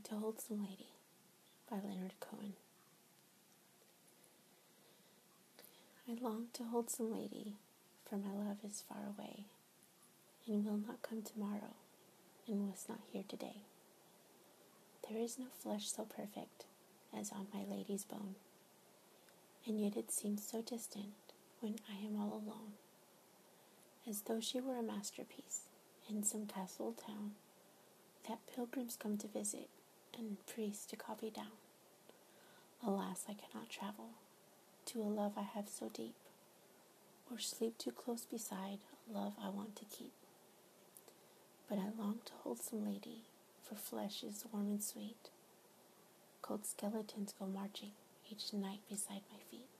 to Hold Some Lady by Leonard Cohen. I long to hold some lady, for my love is far away, and will not come tomorrow, and was not here today. There is no flesh so perfect as on my lady's bone, and yet it seems so distant when I am all alone, as though she were a masterpiece in some castle town that pilgrims come to visit and priests to copy down. Alas, I cannot travel to a love I have so deep, or sleep too close beside a love I want to keep. But I long to hold some lady, for flesh is warm and sweet. Cold skeletons go marching each night beside my feet.